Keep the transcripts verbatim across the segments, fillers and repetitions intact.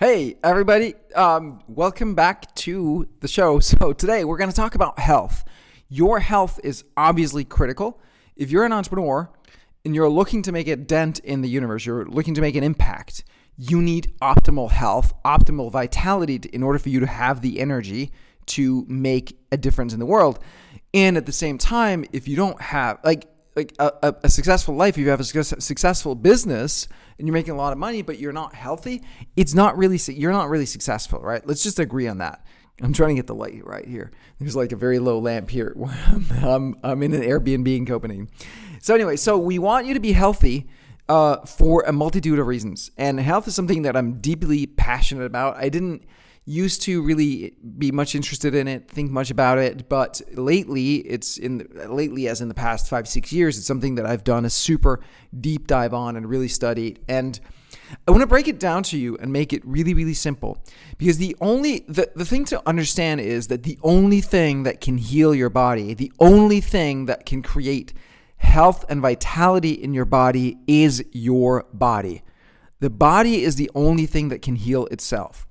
Hey, everybody. Um, welcome back to the show. So today we're going to talk about health. Your health is obviously critical. If you're an entrepreneur and you're looking to make a dent in the universe, you're looking to make an impact, you need optimal health, optimal vitality to, in order for you to have the energy to make a difference in the world. And at the same time, if you don't have like like a, a, a successful life, if you have a success, successful business and you're making a lot of money, but you're not healthy, it's not really, you're not really successful, right? Let's just agree on that. I'm trying to get the light right here. There's like a very low lamp here. I'm, I'm in an Airbnb in Copenhagen. So anyway, so we want you to be healthy uh, for a multitude of reasons. And health is something that I'm deeply passionate about. I didn't used to really be much interested in it, think much about it, but lately, it's in lately as in the past five, six years, it's something that I've done a super deep dive on and really studied. And I want to break it down to you and make it really, really simple, because the only the, the thing to understand is that the only thing that can heal your body, the only thing that can create health and vitality in your body is your body. The body is the only thing that can heal itself.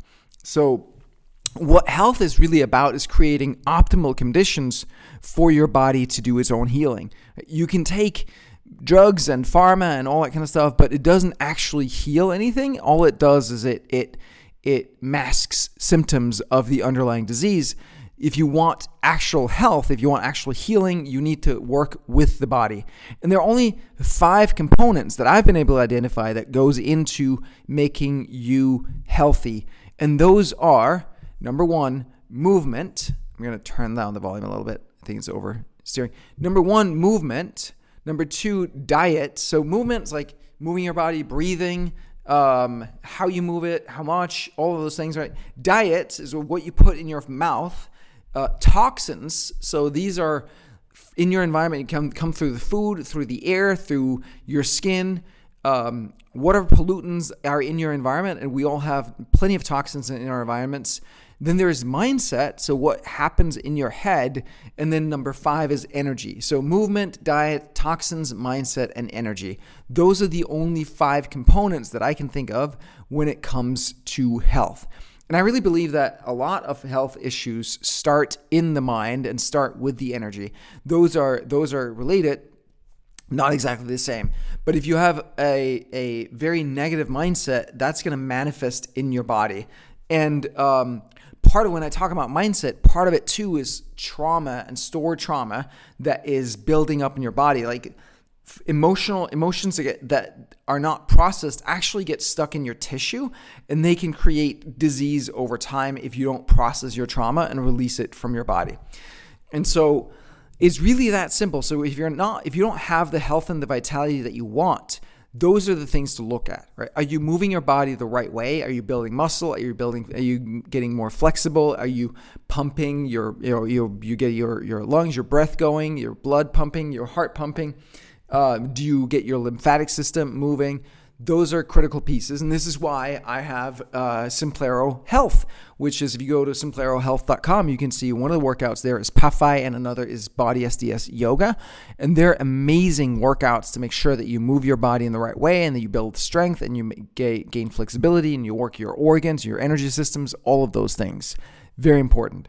So what health is really about is creating optimal conditions for your body to do its own healing. You can take drugs and pharma and all that kind of stuff, but it doesn't actually heal anything. All it does is it it it masks symptoms of the underlying disease. If you want actual health, if you want actual healing, you need to work with the body. And there are only five components that I've been able to identify that goes into making you healthy. And those are, number one, movement. I'm going to turn down the volume a little bit. I think it's over steering. Number one, movement. Number two, diet. So movement is like moving your body, breathing, um, how you move it, how much, all of those things, right? Diet is what you put in your mouth. Uh, toxins, so these are in your environment, come come through the food, through the air, through your skin. Um, whatever pollutants are in your environment, and we all have plenty of toxins in our environments. Then there's mindset, so what happens in your head. And then number five is energy. So movement, diet, toxins, mindset, and energy. Those are the only five components that I can think of when it comes to health. And I really believe that a lot of health issues start in the mind and start with the energy. Those are those are related, not exactly the same. But if you have a, a very negative mindset, that's going to manifest in your body. And um, part of when I talk about mindset, part of it too is trauma and stored trauma that is building up in your body. Like emotional emotions that, get, that are not processed actually get stuck in your tissue, and they can create disease over time if you don't process your trauma and release it from your body. And so it's really that simple. So if you're not, if you don't have the health and the vitality that you want, those are the things to look at, right? Are you moving your body the right way? Are you building muscle? Are you building? Are you getting more flexible? Are you pumping your, you know, you you get your your lungs, your breath going, your blood pumping, your heart pumping? Uh, do you get your lymphatic system moving? Those are critical pieces. And this is why I have uh, Simplero Health, which is, if you go to simplero health dot com, you can see one of the workouts there is P A F I and another is Body S D S Yoga. And they're amazing workouts to make sure that you move your body in the right way and that you build strength and you gain flexibility and you work your organs, your energy systems, all of those things. Very important.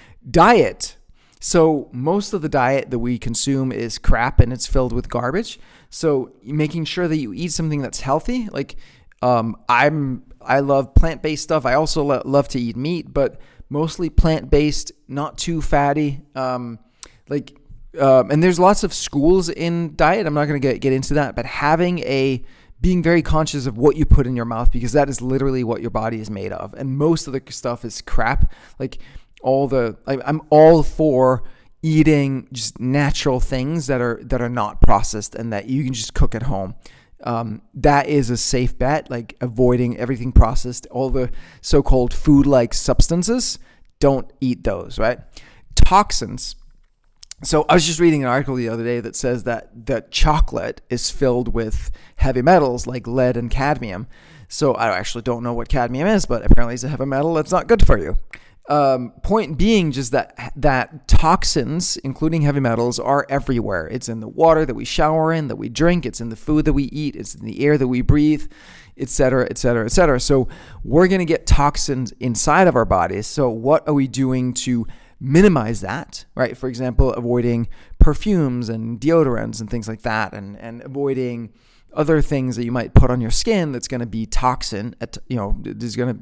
Diet. So most of the diet that we consume is crap and it's filled with garbage. So making sure that you eat something that's healthy, like um, I'm, I love plant-based stuff. I also lo- love to eat meat, but mostly plant-based, not too fatty. Um, like, um, and there's lots of schools in diet. I'm not going to get get into that, but having a being very conscious of what you put in your mouth, because that is literally what your body is made of, and most of the stuff is crap. Like. All the I, I'm all for eating just natural things that are that are not processed and that you can just cook at home. Um, that is a safe bet. Like avoiding everything processed, all the so-called food-like substances. Don't eat those. Right? Toxins. So I was just reading an article the other day that says that that chocolate is filled with heavy metals like lead and cadmium. So I actually don't know what cadmium is, but apparently it's a heavy metal that's not good for you. Um, point being just that that toxins, including heavy metals, are everywhere. It's in the water that we shower in, that we drink. It's in the food that we eat. It's in the air that we breathe. et cetera, et cetera, et cetera. So we're going to get toxins inside of our bodies. So what are we doing to minimize that, right? For example, avoiding perfumes and deodorants and things like that, and, and avoiding other things that you might put on your skin that's going to be toxin, at, you know, is going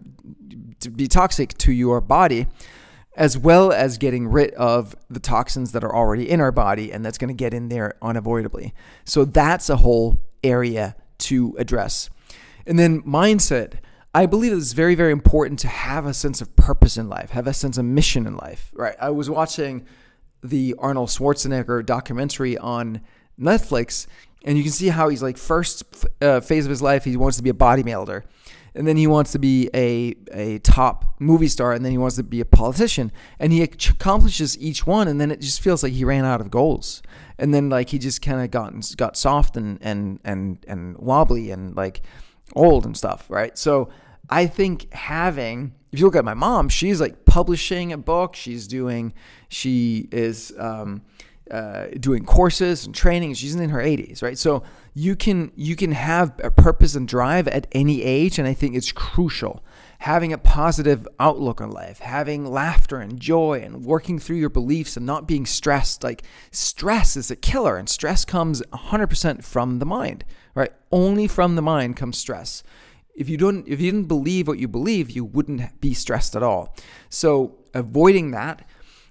to be toxic to your body, as well as getting rid of the toxins that are already in our body and that's going to get in there unavoidably. So that's a whole area to address. And then mindset. I believe it's very, very important to have a sense of purpose in life, have a sense of mission in life, right? I was watching the Arnold Schwarzenegger documentary on Netflix, and you can see how he's like first uh, phase of his life, he wants to be a bodybuilder. And then he wants to be a, a top movie star, and then he wants to be a politician. And he accomplishes each one, and then it just feels like he ran out of goals. And then like he just kind of got got soft and and and and wobbly and like old and stuff, right? So I think having, if you look at my mom, she's like publishing a book. She's doing, she is um, uh, doing courses and training. She's in her eighties, right? So you can you can have a purpose and drive at any age, and I think it's crucial. Having a positive outlook on life, having laughter and joy, and working through your beliefs and not being stressed. Like stress is a killer, and stress comes one hundred percent from the mind, right? Only from the mind comes stress. If you don't, if you didn't believe what you believe, you wouldn't be stressed at all. So avoiding that,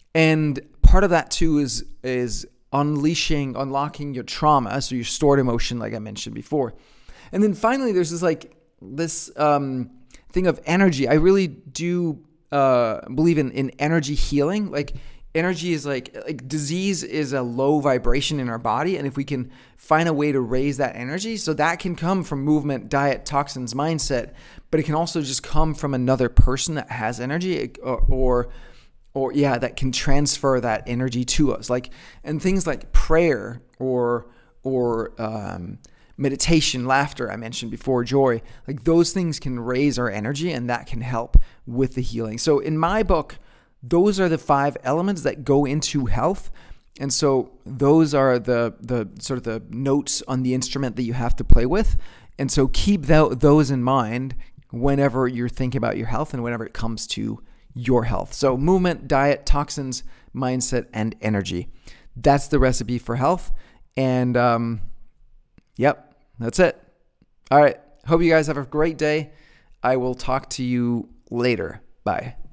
and part of that too is is unleashing, unlocking your trauma, so your stored emotion, like I mentioned before. And then finally, there's this like this um, thing of energy. I really do uh, believe in in energy healing. Like energy is like like disease is a low vibration in our body, and if we can find a way to raise that energy, so that can come from movement, diet, toxins, mindset, but it can also just come from another person that has energy, or, or or yeah, that can transfer that energy to us. Like, and things like prayer or or um, meditation, laughter, I mentioned before, joy, like those things can raise our energy, and that can help with the healing. So in my book, those are the five elements that go into health. And so those are the the sort of the notes on the instrument that you have to play with. And so keep that, those in mind whenever you're thinking about your health and whenever it comes to your health. So movement, diet, toxins, mindset, and energy. That's the recipe for health. And um, yep, that's it. All right. Hope you guys have a great day. I will talk to you later. Bye.